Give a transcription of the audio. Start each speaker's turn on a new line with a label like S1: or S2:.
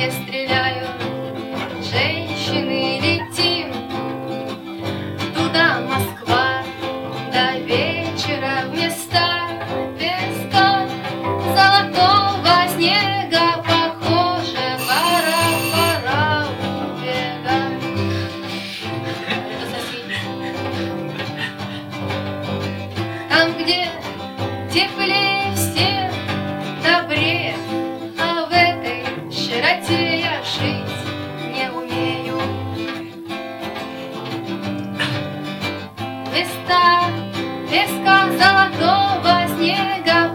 S1: где стреляют женщины, летим туда, Москва, до вечера в места песка золотого снега похоже, пора убегать. Это соседи. Там, где теплее всех, добрее, а в этой широте я жить не умею. Места песка золотого снега